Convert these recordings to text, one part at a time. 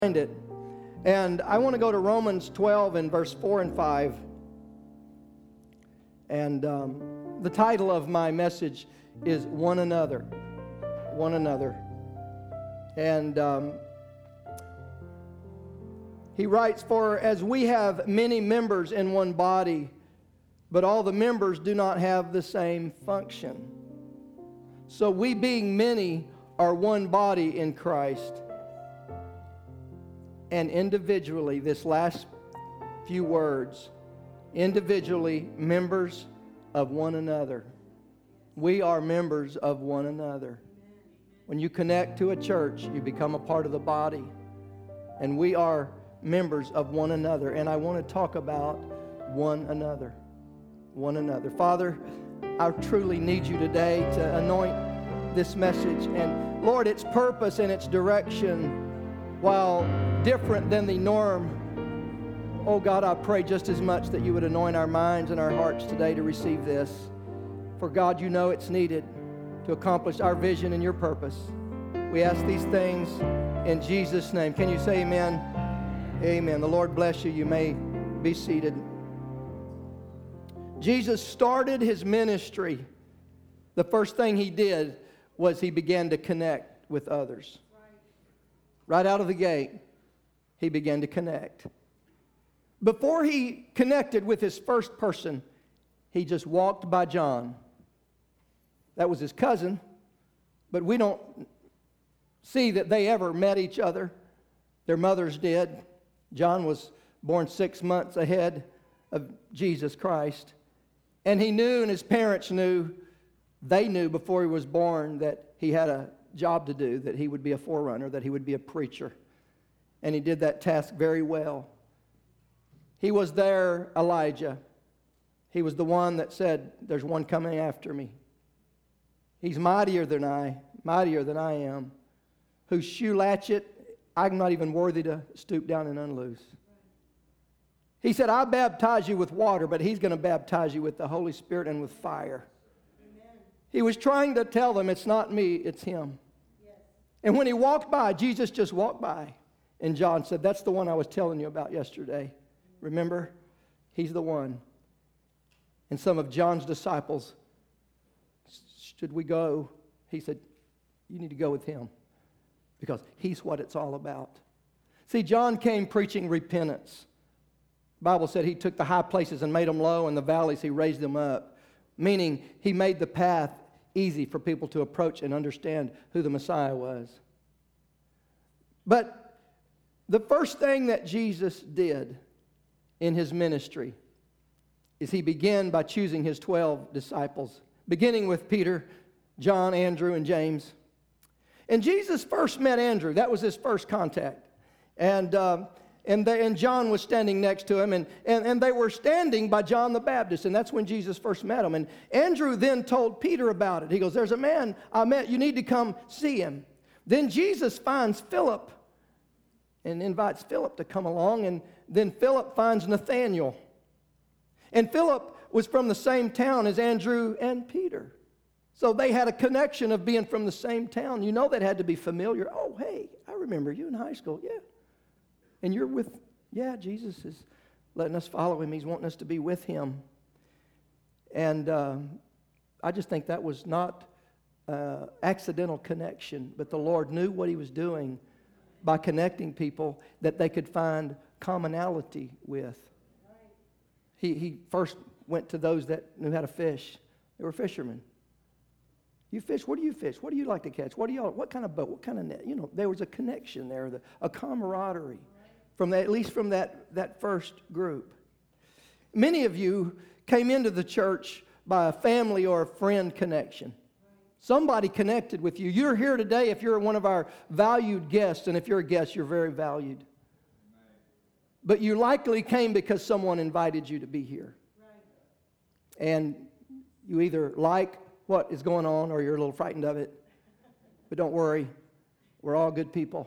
It. And I want to go to Romans 12 and verse 4 and 5. And the title of my message is One Another. One Another. And he writes, "For as we have many members in one body, but all the members do not have the same function. So we being many are one body in Christ." And individually, this last few words, individually members of one another. We are members of one another. When you connect to a church, you become a part of the body. And we are members of one another. And I want to talk about one another. One another. Father, I truly need you today to anoint this message. And Lord, its purpose and its direction, while different than the norm, oh God, I pray just as much that you would anoint our minds and our hearts today to receive this. For God, you know it's needed to accomplish our vision and your purpose. We ask these things in Jesus' name. Can you say amen? Amen. The Lord bless you. You may be seated. Jesus started his ministry. The first thing he did was he began to connect with others. Right out of the gate, he began to connect. Before he connected with his first person, he just walked by John. That was his cousin, but we don't see that they ever met each other. Their mothers did. John was born 6 months ahead of Jesus Christ. And he knew, and his parents knew, they knew before he was born that he had a job to do, that he would be a forerunner, that he would be a preacher. And he did that task very well. He was their Elijah. He was the one that said, "There's one coming after me. He's mightier than I am, whose shoe latchet I'm not even worthy to stoop down and unloose." He said, "I baptize you with water, but he's going to baptize you with the Holy Spirit and with fire." He was trying to tell them, it's not me, it's him. Yes. And when he walked by, Jesus just walked by. And John said, "That's the one I was telling you about yesterday. Remember? He's the one." And some of John's disciples, "Should we go?" He said, "You need to go with him, because he's what it's all about." See, John came preaching repentance. The Bible said he took the high places and made them low, and the valleys he raised them up. Meaning, he made the path easy for people to approach and understand who the Messiah was. But the first thing that Jesus did in his ministry is he began by choosing his 12 disciples, beginning with Peter, John, Andrew, and James. And Jesus first met Andrew. That was his first contact. And John was standing next to him, and they were standing by John the Baptist, and that's when Jesus first met him. And Andrew then told Peter about it. He goes, "There's a man I met. You need to come see him." Then Jesus finds Philip and invites Philip to come along, and then Philip finds Nathanael. And Philip was from the same town as Andrew and Peter. So they had a connection of being from the same town. You know that had to be familiar. "Oh, hey, I remember you in high school." "Yeah. And you're with," "Yeah, Jesus is letting us follow him. He's wanting us to be with him." And I just think that was not accidental connection, but the Lord knew what he was doing by connecting people that they could find commonality with. He first went to those that knew how to fish. They were fishermen. "You fish? What do you fish? What do you like to catch? What kind of boat? What kind of net?" There was a connection there, a camaraderie. At least from that first group. Many of you came into the church by a family or a friend connection. Somebody connected with you. You're here today if you're one of our valued guests, and if you're a guest, you're very valued. But you likely came because someone invited you to be here. And you either like what is going on or you're a little frightened of it. But don't worry, we're all good people.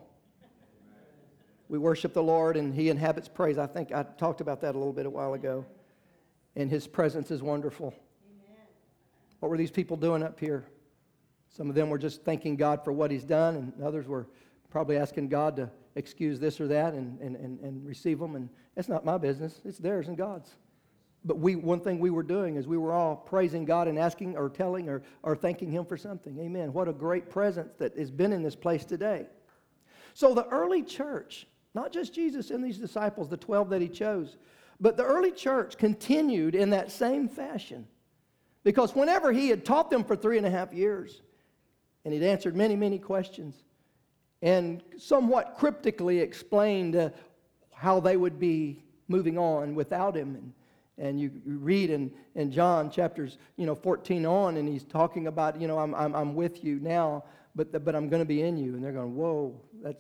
We worship the Lord, and he inhabits praise. I think I talked about that a little bit a while ago. And his presence is wonderful. Amen. What were these people doing up here? Some of them were just thanking God for what he's done, and others were probably asking God to excuse this or that and receive them. And it's not my business. It's theirs and God's. But one thing we were doing is we were all praising God and asking or telling or thanking Him for something. Amen. What a great presence that has been in this place today. So the early church, not just Jesus and these disciples, the 12 that He chose, but the early church continued in that same fashion. Because whenever He had taught them for 3.5 years, and He'd answered many, many questions, and somewhat cryptically explained how they would be moving on without Him. And you read in John chapters 14 on, and He's talking about, I'm with you now, but I'm going to be in you. And they're going, whoa,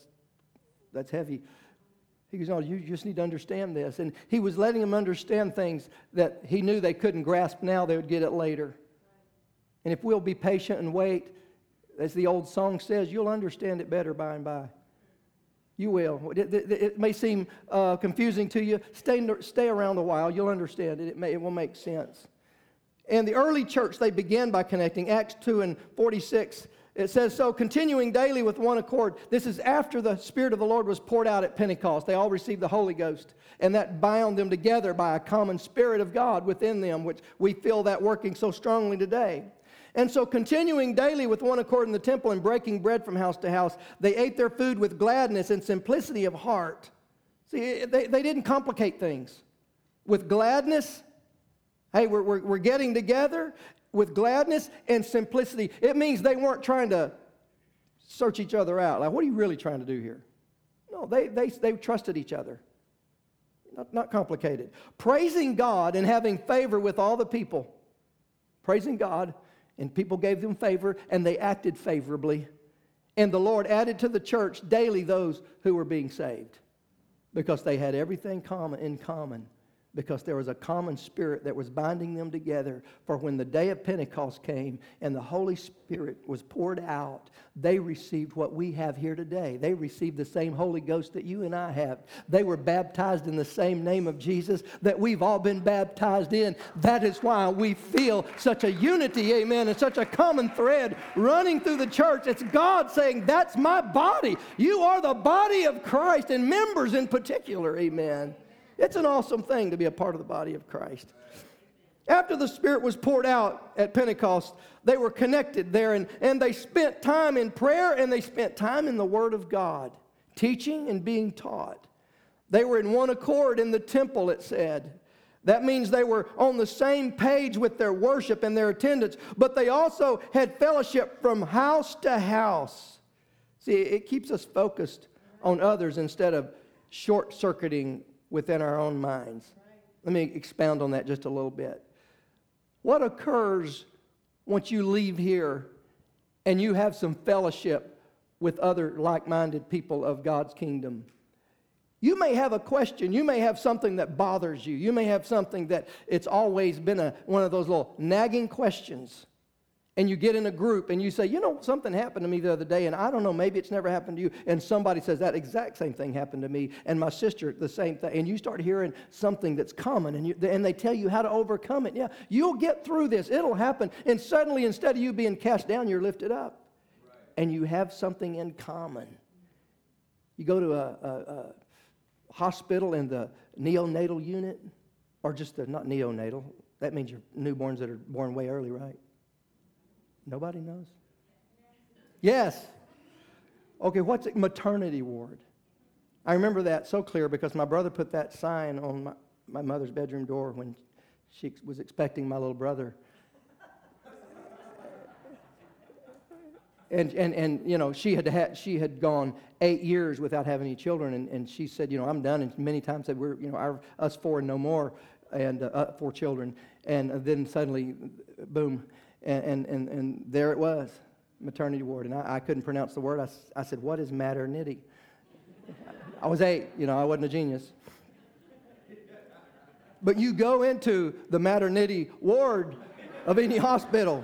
that's heavy. He goes, no, you just need to understand this. And He was letting them understand things that He knew they couldn't grasp now, they would get it later. And if we'll be patient and wait, as the old song says, you'll understand it better by and by. You will. It may seem confusing to you. Stay around a while. You'll understand it. It will make sense. And the early church, they began by connecting. Acts 2:46, it says, so continuing daily with one accord. This is after the Spirit of the Lord was poured out at Pentecost. They all received the Holy Ghost. And that bound them together by a common Spirit of God within them, which we feel that working so strongly today. And so continuing daily with one accord in the temple and breaking bread from house to house, they ate their food with gladness and simplicity of heart. See, they didn't complicate things. With gladness, hey, we're getting together with gladness and simplicity. It means they weren't trying to search each other out. Like, what are you really trying to do here? No, they trusted each other. Not complicated. Praising God and having favor with all the people. Praising God. And people gave them favor, and they acted favorably. And the Lord added to the church daily those who were being saved. Because they had everything in common. Because there was a common Spirit that was binding them together. For when the day of Pentecost came and the Holy Spirit was poured out, they received what we have here today. They received the same Holy Ghost that you and I have. They were baptized in the same name of Jesus that we've all been baptized in. That is why we feel such a unity, amen, and such a common thread running through the church. It's God saying, that's my body. You are the body of Christ, and members in particular, amen. It's an awesome thing to be a part of the body of Christ. After the Spirit was poured out at Pentecost, they were connected there, and they spent time in prayer, and they spent time in the Word of God, teaching and being taught. They were in one accord in the temple, it said. That means they were on the same page with their worship and their attendance, but they also had fellowship from house to house. See, it keeps us focused on others instead of short-circuiting within our own minds. Let me expound on that just a little bit. What occurs once you leave here and you have some fellowship with other like-minded people of God's kingdom? You may have a question. You may have something that bothers you. You may have something that it's always been one of those little nagging questions. And you get in a group and you say, something happened to me the other day, and I don't know, maybe it's never happened to you. And somebody says, that exact same thing happened to me, and my sister, the same thing. And you start hearing something that's common, and they tell you how to overcome it. Yeah, you'll get through this. It'll happen. And suddenly, instead of you being cast down, you're lifted up. Right. And you have something in common. You go to a hospital in the neonatal unit, or just not neonatal. That means your newborns that are born way early, right? Nobody knows? Yes. Okay, what's it? Maternity ward. I remember that so clear because my brother put that sign on my mother's bedroom door when she was expecting my little brother. And she had gone 8 years without having any children, and she said, I'm done. And many times said, we're us four and no more, and 4 children. And then suddenly, boom. And there it was, maternity ward. And I couldn't pronounce the word. I said, what is maternity? I was 8, I wasn't a genius. But you go into the maternity ward of any hospital,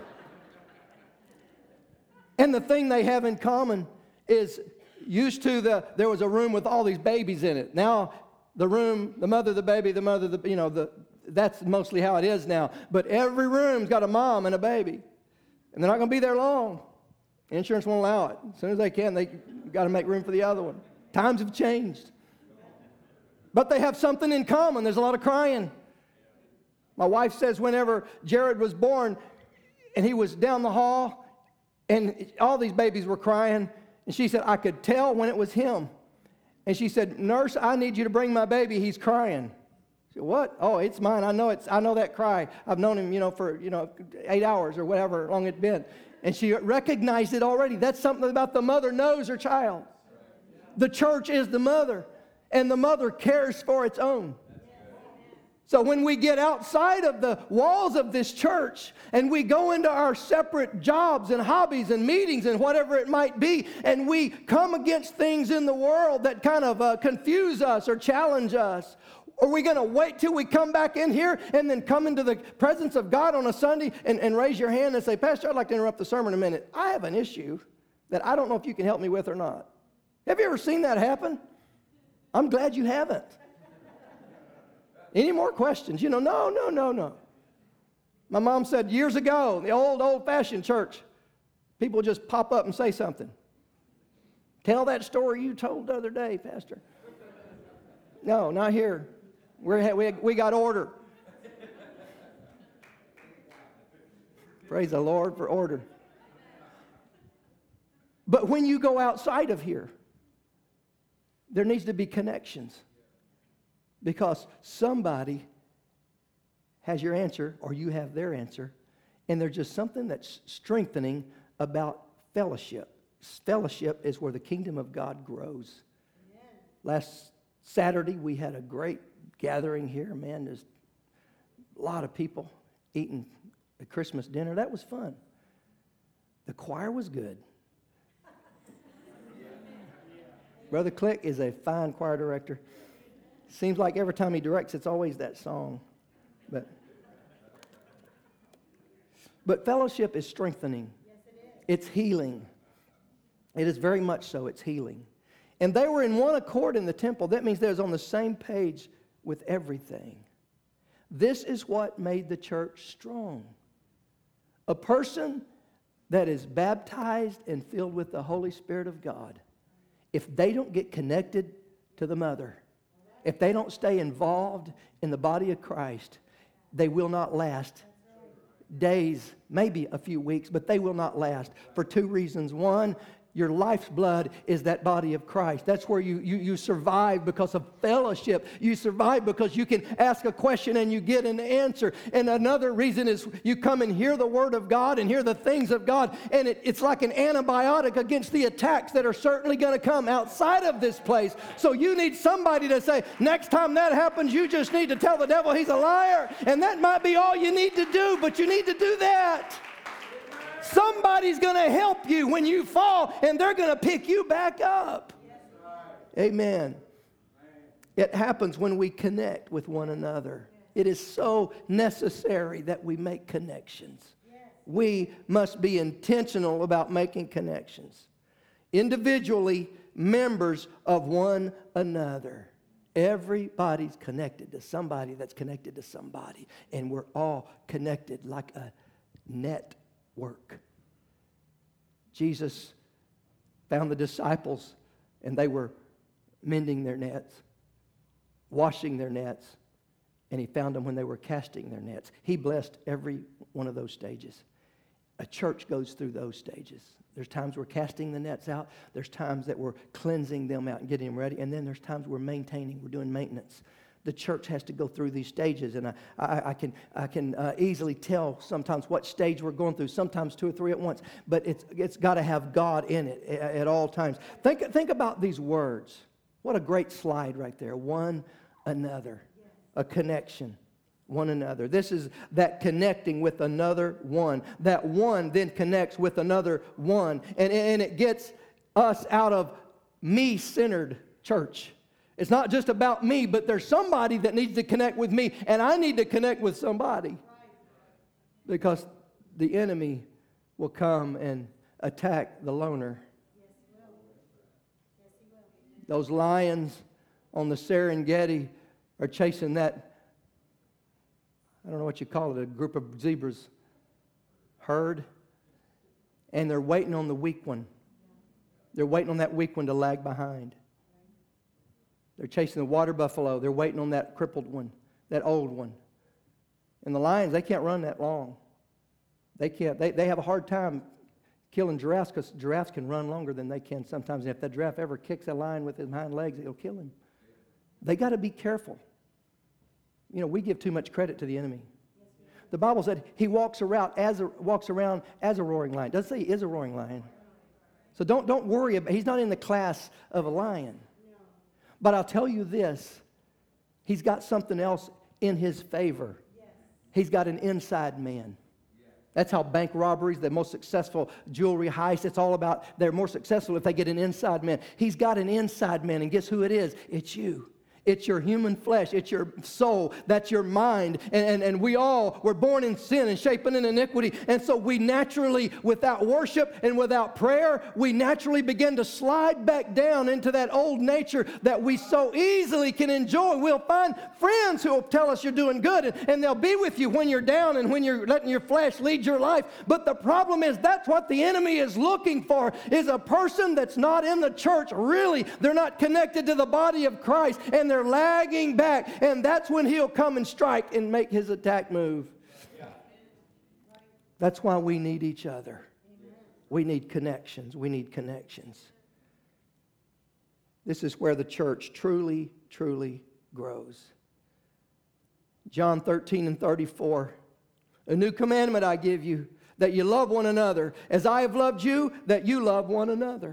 and the thing they have in common is there was a room with all these babies in it. Now, the room, the mother, the baby, that's mostly how it is now. But every room's got a mom and a baby. And they're not going to be there long. Insurance won't allow it. As soon as they can, they got to make room for the other one. Times have changed. But they have something in common. There's a lot of crying. My wife says whenever Jared was born and he was down the hall and all these babies were crying, and she said, I could tell when it was him. And she said, nurse, I need you to bring my baby. He's crying. I said, what? Oh, it's mine. I know that cry. I've known him, for 8 hours or whatever long it's been. And she recognized it already. That's something about the mother knows her child. The church is the mother, and the mother cares for its own. So when we get outside of the walls of this church and we go into our separate jobs and hobbies and meetings and whatever it might be, and we come against things in the world that kind of confuse us or challenge us, are we going to wait till we come back in here and then come into the presence of God on a Sunday and raise your hand and say, Pastor, I'd like to interrupt the sermon a minute. I have an issue that I don't know if you can help me with or not. Have you ever seen that happen? I'm glad you haven't. Any more questions? No. My mom said years ago, the old-fashioned church, people just pop up and say something. Tell that story you told the other day, Pastor. No, not here. We got order. Praise the Lord for order. But when you go outside of here, there needs to be connections. Because somebody has your answer, or you have their answer, and there's just something that's strengthening about fellowship. Fellowship is where the kingdom of God grows. Amen. Last Saturday, we had a great gathering here. Man, there's a lot of people eating a Christmas dinner. That was fun. The choir was good. Brother Click is a fine choir director. Seems like every time he directs, it's always that song. But fellowship is strengthening. Yes, it is. It's healing. It is very much so. It's healing. And they were in one accord in the temple. That means they was on the same page with everything. This is what made the church strong. A person that is baptized and filled with the Holy Spirit of God, if they don't get connected to the mother, if they don't stay involved in the body of Christ, they will not last days, maybe a few weeks, but they will not last for two reasons. One, your life's blood is that body of Christ. That's where you survive because of fellowship. You survive because you can ask a question and you get an answer. And another reason is you come and hear the Word of God and hear the things of God, and it's like an antibiotic against the attacks that are certainly going to come outside of this place. So you need somebody to say, next time that happens, you just need to tell the devil he's a liar. And that might be all you need to do, but you need to do that. Somebody's going to help you when you fall, and they're going to pick you back up. Amen. It happens when we connect with one another. It is so necessary that we make connections. We must be intentional about making connections. Individually, members of one another. Everybody's connected to somebody that's connected to somebody, and we're all connected like a network. Jesus found the disciples, and they were mending their nets, washing their nets, and he found them when they were casting their nets. He blessed every one of those stages. A church goes through those stages. There's times we're casting the nets out. There's times that we're cleansing them out and getting them ready. And then there's times we're maintaining, we're doing maintenance. The church has to go through these stages, and I can easily tell sometimes what stage we're going through, sometimes 2 or 3 at once, but it's got to have God in it at all times. Think about these words. What a great slide right there. One another, a connection, one another. This is that connecting with another one. That one then connects with another one, and it gets us out of me-centered church. It's not just about me, but there's somebody that needs to connect with me, and I need to connect with somebody. Because the enemy will come and attack the loner. Those lions on the Serengeti are chasing that, I don't know what you call it, a group of zebras, herd, and they're waiting on the weak one. They're waiting on that weak one to lag behind. They're chasing the water buffalo. They're waiting on that crippled one, that old one. And the lions, they can't run that long. They can't. They have a hard time killing giraffes because giraffes can run longer than they can sometimes. And if that giraffe ever kicks a lion with his hind legs, it'll kill him. They got to be careful. You know, we give too much credit to the enemy. The Bible said he walks around as a roaring lion. It doesn't say he is a roaring lion. So don't worry about. He's not in the class of a lion. But I'll tell you this: he's got something else in his favor. He's got an inside man. That's how bank robberies, the most successful jewelry heists, it's all about they're more successful if they get an inside man. He's got an inside man, and guess who it is? It's you. It's your human flesh. It's your soul. That's your mind. And we all were born in sin and shapen in iniquity. And so we naturally, without worship and without prayer, we naturally begin to slide back down into that old nature that we so easily can enjoy. We'll find friends who will tell us you're doing good, and they'll be with you when you're down and when you're letting your flesh lead your life. But the problem is that's what the enemy is looking for, is a person that's not in the church. Really, they're not connected to the body of Christ, and they're lagging back, and that's when he'll come and strike and make his attack move. That's why we need each other. We need connections. We need connections. This is where the church truly, truly grows. John 13:34. A new commandment I give you, that you love one another, as I have loved you, that you love one another.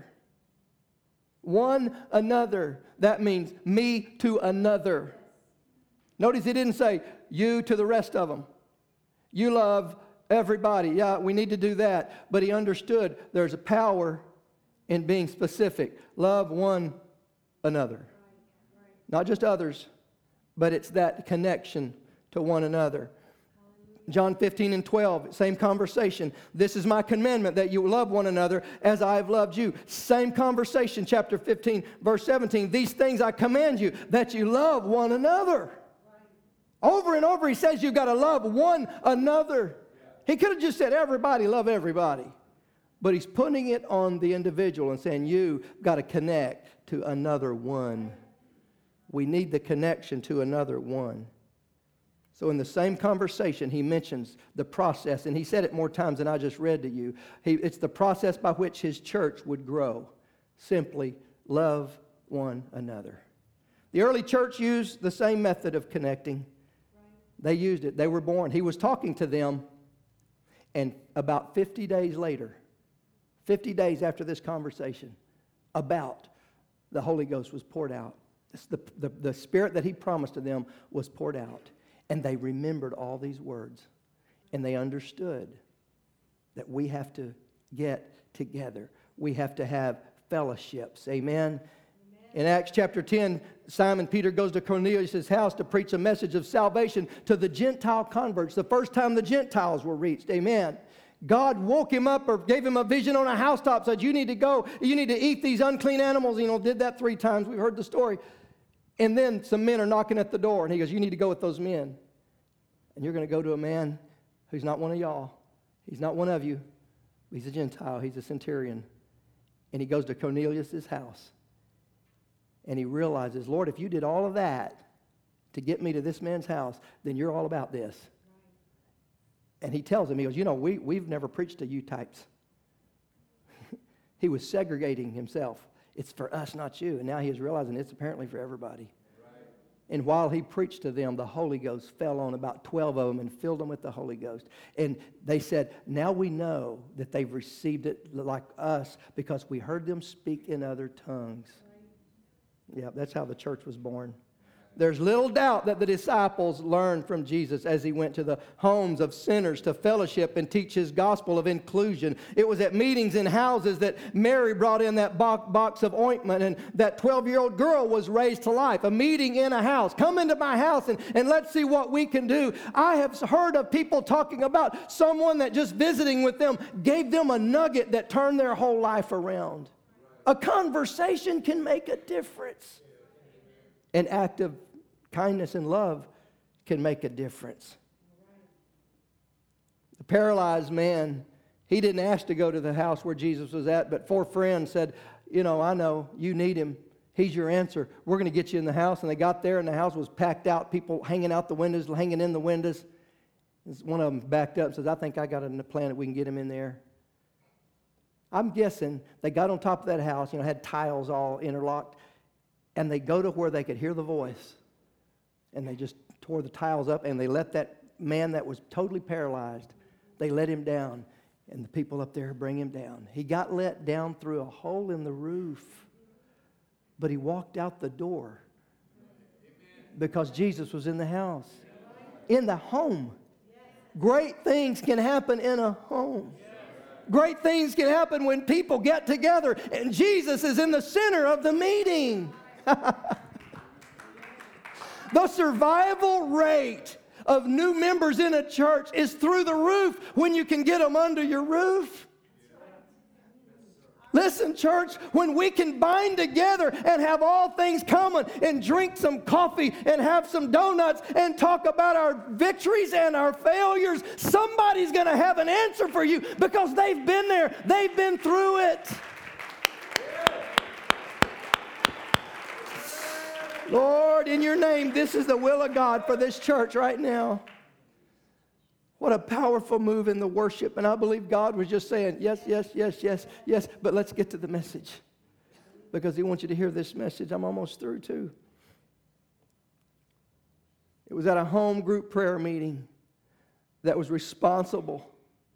One another. That means me to another. Notice he didn't say you to the rest of them. You love everybody. Yeah, we need to do that. But he understood there's a power in being specific. Love one another. Not just others, but it's that connection to one another. John 15:12, same conversation. This is my commandment, that you love one another as I have loved you. Same conversation, chapter 15, verse 17. These things I command you, that you love one another. Over and over he says you've got to love one another. He could have just said everybody love everybody. But he's putting it on the individual and saying you've got to connect to another one. We need the connection to another one. So in the same conversation, he mentions the process, and he said it more times than I just read to you. It's the process by which his church would grow. Simply love one another. The early church used the same method of connecting. They used it. They were born. He was talking to them, and about 50 days later, 50 days after this conversation, the Holy Ghost was poured out. The Spirit that he promised to them was poured out. And they remembered all these words. And they understood that we have to get together. We have to have fellowships. Amen? In Acts chapter 10, Simon Peter goes to Cornelius' house to preach a message of salvation to the Gentile converts. The first time the Gentiles were reached. Amen. God woke him up or gave him a vision on a housetop, said, you need to go, you need to eat these unclean animals. Did that 3 times. We've heard the story. And then some men are knocking at the door, and he goes, you need to go with those men. And you're going to go to a man who's not one of y'all. He's not one of you. He's a Gentile. He's a centurion. And he goes to Cornelius' house. And he realizes, Lord, if you did all of that to get me to this man's house, then you're all about this. And he tells him, he goes, we've never preached to you types. He was segregating himself. It's for us, not you. And now he is realizing it's apparently for everybody. Right. And while he preached to them, the Holy Ghost fell on about 12 of them and filled them with the Holy Ghost. And they said, now we know that they've received it like us because we heard them speak in other tongues. Right. Yeah, that's how the church was born. There's little doubt that the disciples learned from Jesus as he went to the homes of sinners to fellowship and teach his gospel of inclusion. It was at meetings in houses that Mary brought in that box of ointment, and that 12-year-old girl was raised to life. A meeting in a house. Come into my house and let's see what we can do. I have heard of people talking about someone that just visiting with them gave them a nugget that turned their whole life around. A conversation can make a difference. An act of kindness and love can make a difference. The paralyzed man, he didn't ask to go to the house where Jesus was at, but 4 friends said, I know, you need him. He's your answer. We're going to get you in the house. And they got there, and the house was packed out, people hanging out the windows, hanging in the windows. One of them backed up and says, I think I got a plan that we can get him in there. I'm guessing they got on top of that house, had tiles all interlocked, and they go to where they could hear the voice. And they just tore the tiles up, and they let that man that was totally paralyzed, they let him down. And the people up there bring him down. He got let down through a hole in the roof. But he walked out the door because Jesus was in the house, in the home. Great things can happen in a home. Great things can happen when people get together and Jesus is in the center of the meeting. The survival rate of new members in a church is through the roof when you can get them under your roof. Listen, church, when we can bind together and have all things common and drink some coffee and have some donuts and talk about our victories and our failures, somebody's going to have an answer for you because they've been there. They've been through it. Lord, in your name, this is the will of God for this church right now. What a powerful move in the worship. And I believe God was just saying, yes, yes, yes, yes, yes. But let's get to the message. Because He wants you to hear this message. I'm almost through too. It was at a home group prayer meeting that was responsible.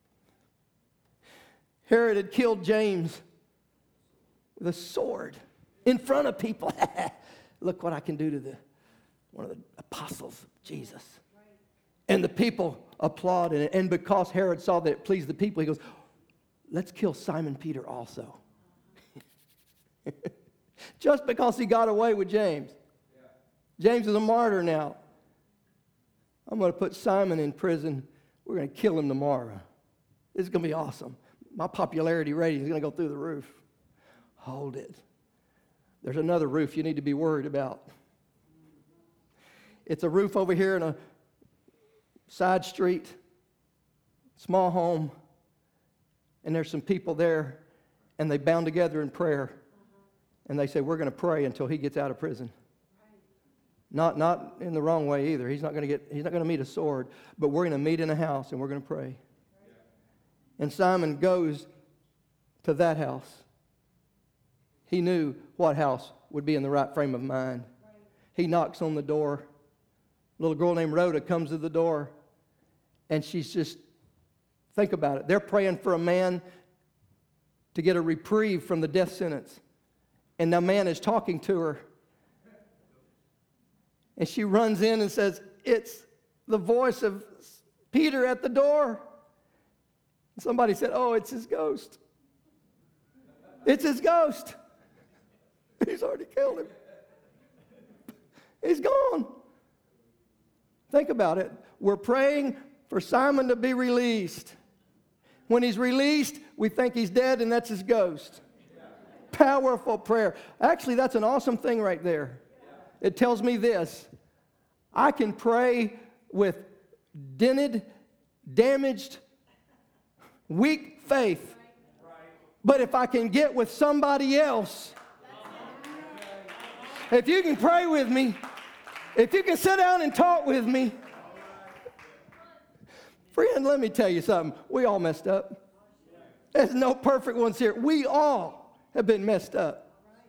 Herod had killed James with a sword in front of people. Look what I can do to one of the apostles of Jesus. And the people applauded it. And because Herod saw that it pleased the people, he goes, let's kill Simon Peter also. Just because he got away with James. James is a martyr now. I'm going to put Simon in prison. We're going to kill him tomorrow. This is going to be awesome. My popularity rating is going to go through the roof. Hold it. There's another roof you need to be worried about. It's a roof over here in a side street, small home, and there's some people there, and they bound together in prayer, and they say, we're going to pray until he gets out of prison. Not in the wrong way either. He's not going to meet a sword, but we're going to meet in a house, and we're going to pray. And Simon goes to that house. He knew what house would be in the right frame of mind. He knocks on the door. A little girl named Rhoda comes to the door. And she's just, think about it. They're praying for a man to get a reprieve from the death sentence. And the man is talking to her. And she runs in and says, it's the voice of Peter at the door. And somebody said, oh, it's his ghost. It's his ghost. He's already killed him. He's gone. Think about it. We're praying for Simon to be released. When he's released, we think he's dead, and that's his ghost. Powerful prayer. Actually, that's an awesome thing right there. It tells me this. I can pray with dented, damaged, weak faith. But if I can get with somebody else, if you can pray with me, if you can sit down and talk with me, friend, let me tell you something. We all messed up. There's no perfect ones here. We all have been messed up.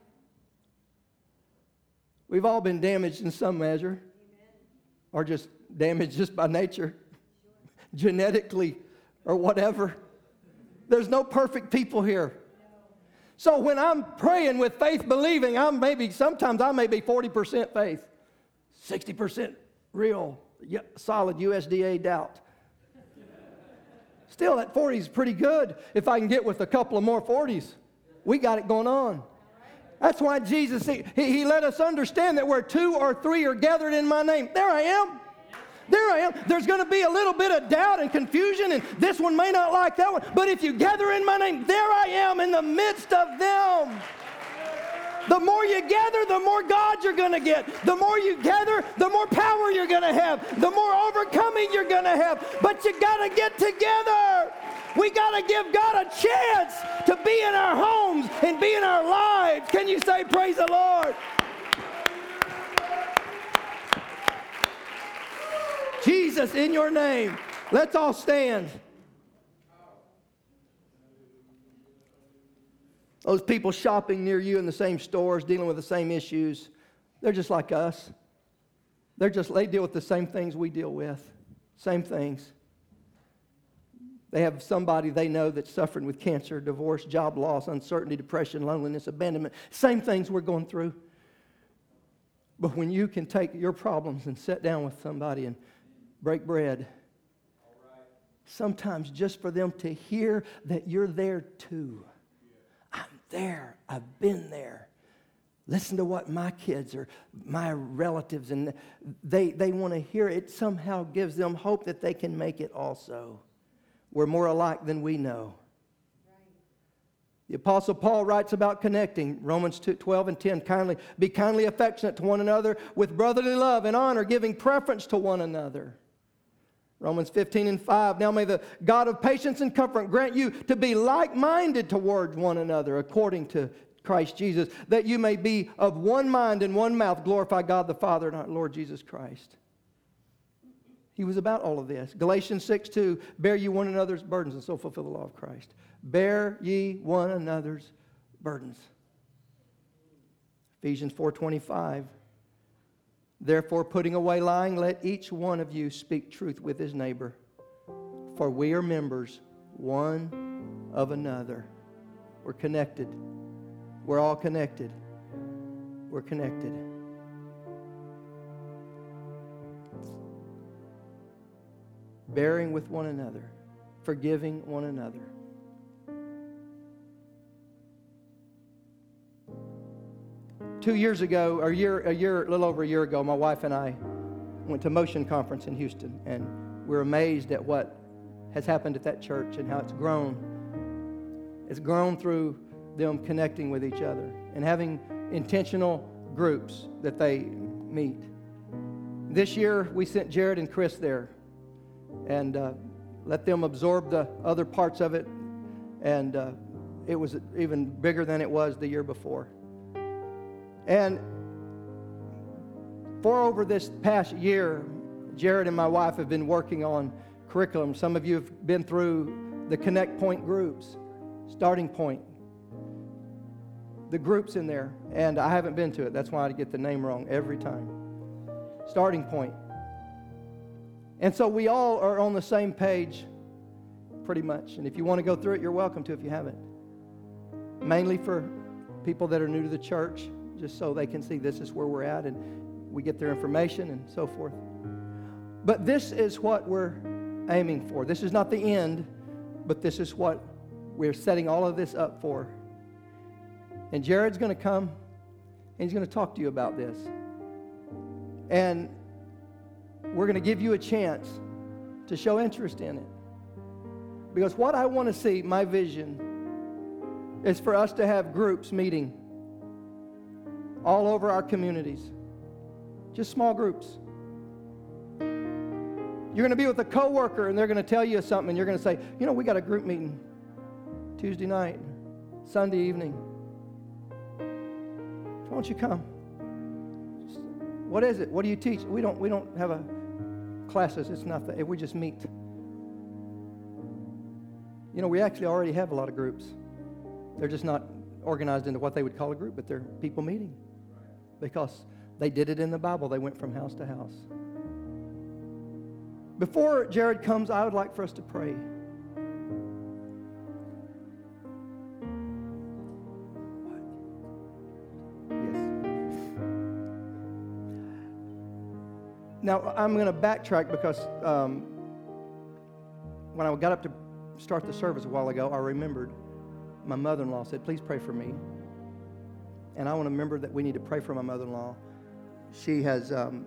We've all been damaged in some measure, or just damaged just by nature, genetically, or whatever. There's no perfect people here. So when I'm praying with faith believing, sometimes I may be 40% faith, 60% real, solid USDA doubt. Still, that 40 is pretty good if I can get with a couple of more 40s. We got it going on. That's why Jesus, he let us understand that where 2 or 3 are gathered in my name, there I am. There I am. There's going to be a little bit of doubt and confusion, and this one may not like that one. But if you gather in my name, there I am in the midst of them. The more you gather, the more God you're going to get. The more you gather, the more power you're going to have. The more overcoming you're going to have. But you got to get together. We got to give God a chance to be in our homes and be in our lives. Can you say praise the Lord? Jesus, in your name, let's all stand. Those people shopping near you in the same stores, dealing with the same issues, they're just like us. They deal with the same things we deal with. Same things. They have somebody they know that's suffering with cancer, divorce, job loss, uncertainty, depression, loneliness, abandonment. Same things we're going through. But when you can take your problems and sit down with somebody and break bread, sometimes just for them to hear that you're there too. I'm there. I've been there. Listen to what my kids or my relatives, and they want to hear it. Somehow gives them hope that they can make it also. We're more alike than we know. The Apostle Paul writes about connecting. Romans 12 and 10. Be kindly affectionate to one another with brotherly love and honor, giving preference to one another. Romans 15 and 5. Now may the God of patience and comfort grant you to be like-minded toward one another according to Christ Jesus, that you may be of one mind and one mouth, glorify God the Father and our Lord Jesus Christ. He was about all of this. Galatians 6:2, bear ye one another's burdens and so fulfill the law of Christ. Bear ye one another's burdens. Ephesians 4:25, therefore putting away lying, let each one of you speak truth with his neighbor, for we are members one of another. We're connected. We're all connected. We're connected. Bearing with one another. Forgiving one another. Two years ago, a little over a year ago, my wife and I went to Motion Conference in Houston, and we're amazed at what has happened at that church and how it's grown. It's grown through them connecting with each other and having intentional groups that they meet. This year, we sent Jared and Chris there and let them absorb the other parts of it, and it was even bigger than it was the year before. And for over this past year, Jared and my wife have been working on curriculum. Some of you have been through the Connect Point groups, Starting Point, the groups in there, and I haven't been to it. That's why I get the name wrong every time. Starting Point. And so we all are on the same page, pretty much. And if you want to go through it, you're welcome to if you haven't. Mainly for people that are new to the church, just so they can see this is where we're at and we get their information and so forth. But this is what we're aiming for. This is not the end, but this is what we're setting all of this up for. And Jared's going to come and he's going to talk to you about this. And we're going to give you a chance to show interest in it. Because what I want to see, my vision, is for us to have groups meeting all over our communities. Just small groups. You're going to be with a coworker and they're going to tell you something and you're going to say, you know, we got a group meeting Tuesday night, Sunday evening. Why don't you come? What is it? What do you teach? We don't have a classes. It's nothing. We just meet. You know, we actually already have a lot of groups. They're just not organized into what they would call a group, but they're people meeting. Because they did it in the Bible. They went from house to house. Before Jared comes, I would like for us to pray. Now, I'm going to backtrack because when I got up to start the service a while ago, I remembered my mother-in-law said, please pray for me. And I want to remember that we need to pray for my mother-in-law. She has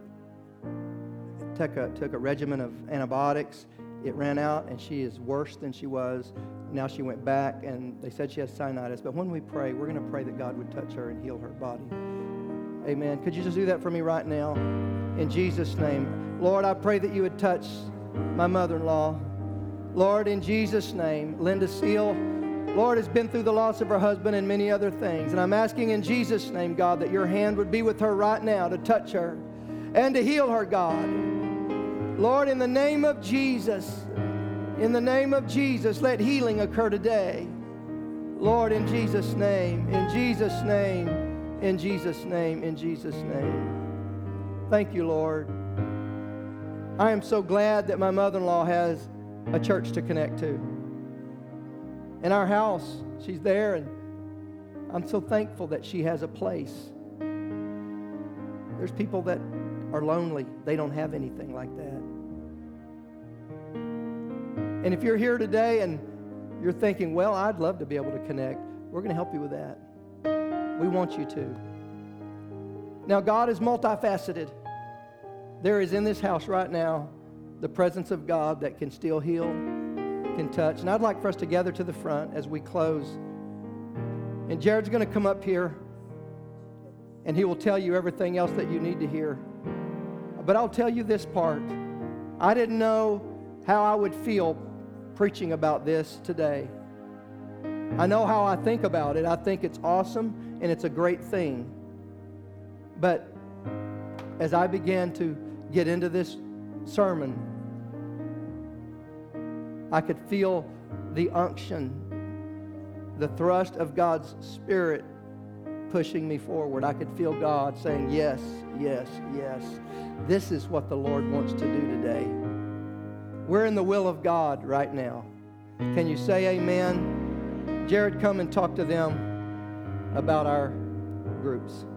took a regimen of antibiotics. It ran out, and she is worse than she was. Now she went back, and they said she has sinusitis. But when we pray, we're going to pray that God would touch her and heal her body. Amen. Could you just do that for me right now? In Jesus' name. Lord, I pray that you would touch my mother-in-law. Lord, in Jesus' name, Linda Seal, Lord, has been through the loss of her husband and many other things. And I'm asking in Jesus' name, God, that your hand would be with her right now to touch her and to heal her, God. Lord, in the name of Jesus, let healing occur today. Lord, in Jesus' name, in Jesus' name, in Jesus' name, in Jesus' name. Thank you, Lord. I am so glad that my mother-in-law has a church to connect to. In our house, she's there, and I'm so thankful that she has a place. There's people that are lonely. They don't have anything like that. And if you're here today and you're thinking, well, I'd love to be able to connect, we're going to help you with that. We want you to. Now, God is multifaceted. There is in this house right now the presence of God that can still heal, can touch. And I'd like for us to gather to the front as we close. And Jared's going to come up here, and he will tell you everything else that you need to hear. But I'll tell you this part. I didn't know how I would feel preaching about this today. I know how I think about it. I think it's awesome, and it's a great thing. But as I began to get into this sermon, I could feel the unction, the thrust of God's Spirit pushing me forward. I could feel God saying, yes, yes, yes. This is what the Lord wants to do today. We're in the will of God right now. Can you say amen? Jared, come and talk to them about our groups.